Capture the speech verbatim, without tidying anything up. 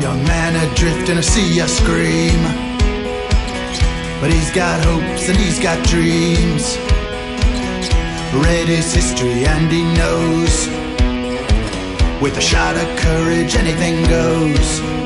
young man adrift in a sea of scream. But he's got hopes and he's got dreams. Read his history and he knows, with a shot of courage anything goes.